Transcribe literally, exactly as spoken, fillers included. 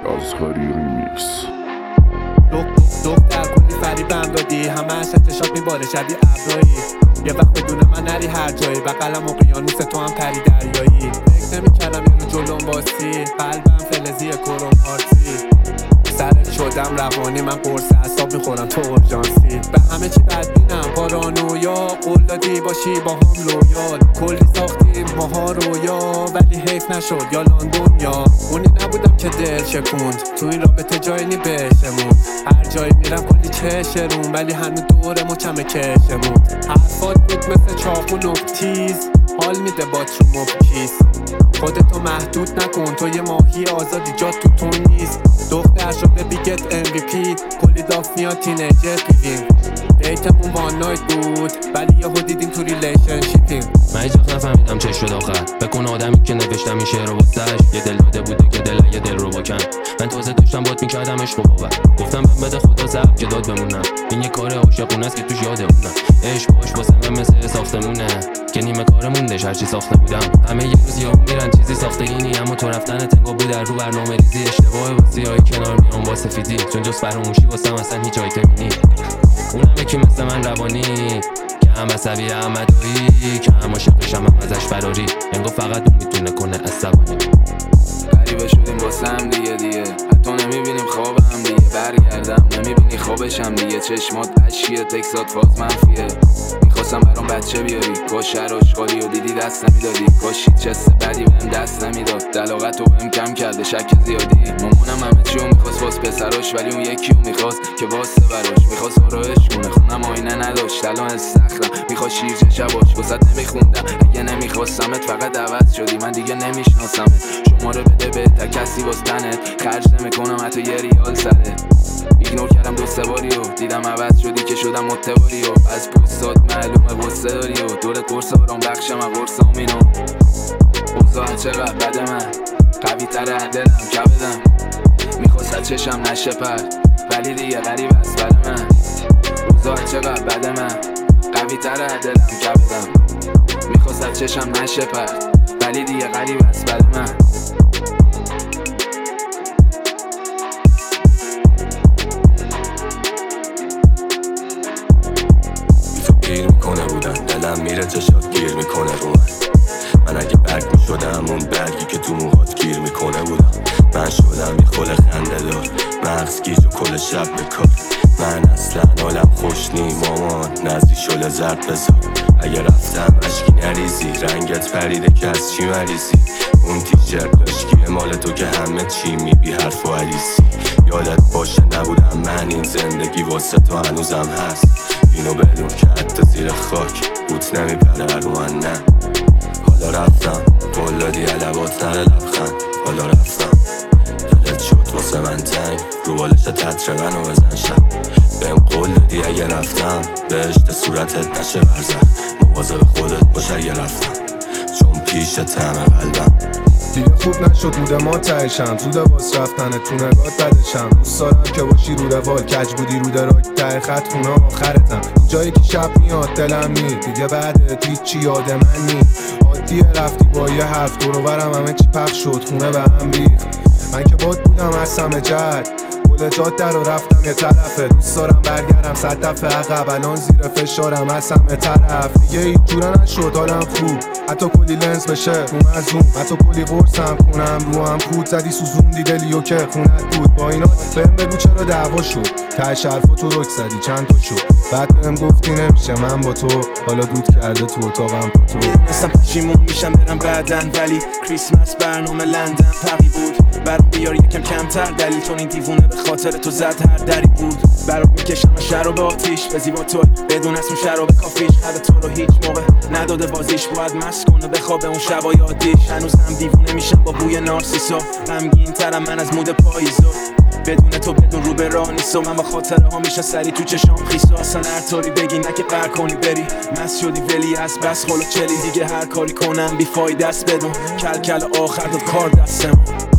اصغری ریمیکس. دختر کلی فریبم دادی، همه از چشات میباره شبیه ابرایی. یه وقت بدون من نری هر جایی، بغلم اقیانوس تو هم پری دریایی. فکر نمی‌کردم یارو جلوم باسی، قلبم فلزی کروم پارسی. سرت شدم روانی، من قرص اعصاب میخورم تو اورژانسی. به همه چی بدبینم پارانویا، قول دادی باشی با هم لویال. کلی ساختیم ماها رویا، ولی حیف نشد یا لندن یا اونی نبودم که دل شکوند. تو این رابطه جایی نی بهشمون، هر جایی میرم کلی چشرون، ولی هنوز دور مچمه کشمون. حرفات بود مثل چاقو و تیز، حال میده با چوم و کیس. خودتو محدود نکن، تو یه ماهی آزادی، جات تو تون نیست. دختر شده بیگت ام وی پی، کلی داف میاد تینیجر پیویم. دیتمون وان نایت بود، ولی یهو دیدیم تو ریلیشنشیپیم. من هیچ وقت نفهمیدم چه شد آخر. بکن آدمی که نوشتم این شعر رو واسش، یه دل داده بوده که دل یه دل رو بکن. من تازه داشتم بات میکردم عشق و باور، گفتم بهم بده خدا زب که داد بمونم. این یه کار عاشقونه است که توش یادمونم. عشق باش واسه من مثل ساختمونه که نیمه کار موندش هرچی ساخته بودم. همه یه روز یهو میرن چیزی ساختگی نی، اما تو رفتن تنگا بود در رو برنامه ریزی. اشتباه واسیای کنار میام با سفیدی، چون جز فراموشی واسم اصلا هیچ آیتمی نی. اونم یکی مثل من روانی که هم عصبی هم مدایی، که هم عاشقشم هم ازش فراری. انگار فقط اون میتونه کنه عصبانی. غریبه شدیم واسه هم دیگه دیگه، حتی نمیبینیم خواب هم دیگه. برگردم نمیبینی خوابشم دیگه، چشمات اشکیه تکسات فاز منفیه. میخواستم برام بچه بیاری، کاش شهر آشغالی و دیدی دست نمیدادی. کاش هیچ حس بدی بهم دست نمیداد، دلاغت رو بهم کم کرده شک زیادی. مامانم همه چیو میخواست واس پسراش، ولی اون یکیو میخواست که واسه براش. میخواست آرایش کنه، خونم آینه نداشت، الان استخرم. میخواست شیر شباش واسط نمیخوندم، اگه نمیخواستمت فقط عوض شدی. من دیگه نمیشناسمت، شماره بده به تا کسی واس تنت، خرج نمیکنم حتی یه ریال سرت. ایگنور کردم دو سه باری و دیدم عوض شدی که شدم متواری و از پوستات معلومه غصه داری و دورت قرص آرام بخشم و قرصام اینو. اوضاع چقدر بده، من قوی تره دلم کبدم. میخواست چشم نشه پر، ولی دیگه غریب است برای من. اوضاع چقدر بده، من قوی تره دلم کبدم. میخواست چشم نشه پر، ولی دیگه غریب است برای من. گیر میکنه بودن دلم میره چشات گیر میکنه رو من. من اگه برگ میشدم اون برگی که تو موهات گیر میکنه بودم. من شدم یه خل خنده دار، مغز گیج و کل شب بکار. من اصلا حالم خوش نی مامان، نزدی شل زرد بذار. اگه رفتم عشقی نریزی، رنگت پریده که از چی مریضی. اون تیشرت داشتیه مال تو که همه چی میبی حرف و علیسی. یادت باشه نبودم من، این زندگی واسه تو هنوزم هست. اینو بدون که حتی زیر خاک بوت نمیپره رو من. نه حالا رفتم قول دادی علوات نره لبخند. حالا رفتم دلت شد واسه من تنگ، رو بالش تتر منو بزن شب. بهم قول دادی اگه رفتم بهشت صورتت نشه برزن. مواظب خودت باش اگه رفتم، چون پیشت همه قلبم. دیگه خوب نشد موده ما تهشم، زوده باز رفتنه تو نگات بدشم. دوست دارم که باشی رو روال، کج بودی رو دراک ته خط خونه آخرتم. اینجایی که شب میاد دلم نی، دیگه بعدت هیچی یاد من نی. عادیه رفتی با یه حرف دور و برم همه چی پخش شد، خونه به هم ریخت. من که باد بودم از همه جد، گل جاده رو رفتم یه طرفه. دوست دارم برگردم صد دفعه عقب، الان زیر فشارم از همه طرف. دیگه هیچ جوره نشد حالم خوب، حتی کلی لنز بشه روم از اون. حتی کلی قرصم کنم رو هم کود زدی سوزوندی دلیو که خونت بود. با اینا بهم بگو چرا دعوا شد، ته حرفا تو رک زدی چند تا شد. بعد بهم گفتی نمیشه من با تو، حالا دود کرده تو اتاقم با تو. مثلا پشیمون میشم برم بعدن، ولی کریسمس برنامه لندن فرقی بود. برام بیار یکم کمتر دلیل، چون این دیوونه به خاطر تو زد هر دری بود. برام میکشم شراب آتیش به زیبا تو، بدون اسم شراب کافیش. هر تو رو هیچ موقع نداده بازیش، باید مست کنه بخوابه اون شبای عادیش. هنوز هم دیوونه میشم با بوی نارسیسا، غمگین ترم من از مود پاییزا. بدون تو بدون رو به راه نیست و من با خاطره ها میشه سری تو چشام خیسا. اصلا هر طوری بگی نه که قهر کنی بری، مست شدی ولی از بس خلو چلی. دیگه هر کاری کنم بی فایده است بدون، کل کل آخر داد کار دستم.